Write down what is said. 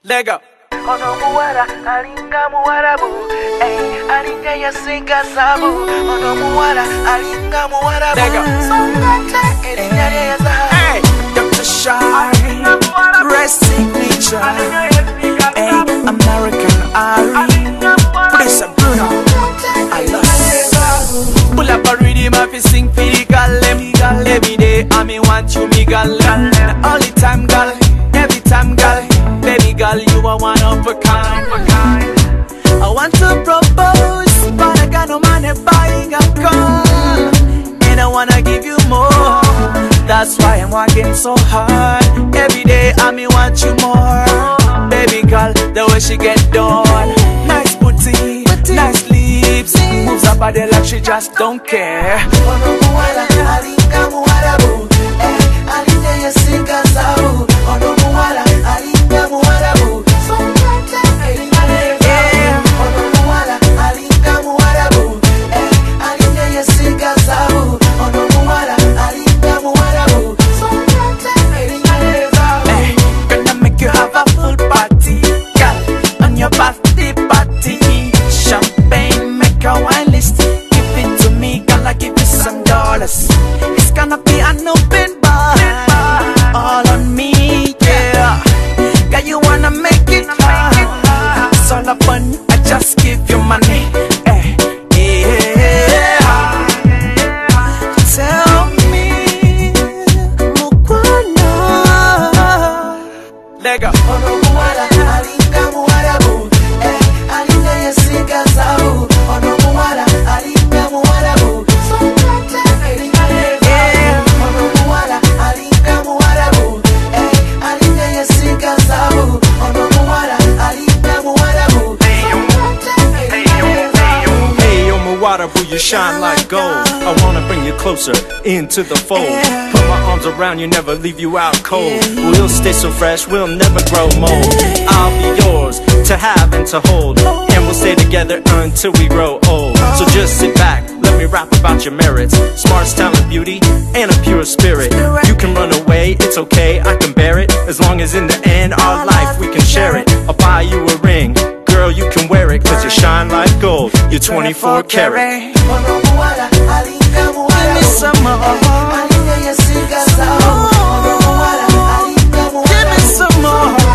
Lego. Ono muwara alinga muwarabu, alinga yasinga sabu. Ono muwara alinga muwarabu. Lego. Songate elinya ya zahabu. Hey, Dr. Shine, Rest Signature. Hey, American Ari, Prince Bruno. I love you. Pull up a rhythm if you sing for the girl. Every day I me want you, me girl. All the time, girl. Every time, girl. Baby girl, you are one of a kind. I want to propose, but I got no money buying a car, and I wanna give you more. That's why I'm working so hard. Every day I me want you more. Baby girl, the way she get done, nice booty, nice lips, moves her body like she just don't care. Ono muwara alinga muwarabu, alinga yasinga sabu. Ono muwara alinga muwarabu, songate elinya ya zahabu. Ono muwara alinga muwarabu, alinga yasinga sabu. Ono muwara alinga muwarabu, songate elinya ya zahabu. Gonna make you have a full party, girl, on your birthday party. Champagne, make a wine list. Give it to me, girl, I give you some dollars. It's gonna be an open bar, all on me, yeah. Girl, you wanna make it hard. It's all up on, I just give you money. Yeah. Tell me, Mukwana. Lego. Ono muwara alinga muwarabu, alinga yasinga sabu. Ono muwara alinga muwarabu, songate elinya ya zahabu. Ono muwara alinga muwarabu, alinga yasinga sabu. Ono muwara alinga muwarabu, songate elinya ya zahabu. Hey, yo, Muwarabu, you shine like gold. I wanna bring you closer into the fold. Put my arms around you, never leave you out cold. We'll stay so fresh, we'll never grow mold. I'll be yours to have and to hold, and we'll stay together until we grow old. So just sit back, let me rap about your merits. Smarts, talent, beauty, and a pure spirit. You can run away, it's okay, I can bear it. As long as in the end, our life, we can share it. I'll buy you a ring, girl, you can wear it, cause you shine like gold, you're 24 karat. Ono muwara alinga muwarabu, Give me some more. alinga yasinga sabu. Ono muwara alinga Give me muwarabu, some more.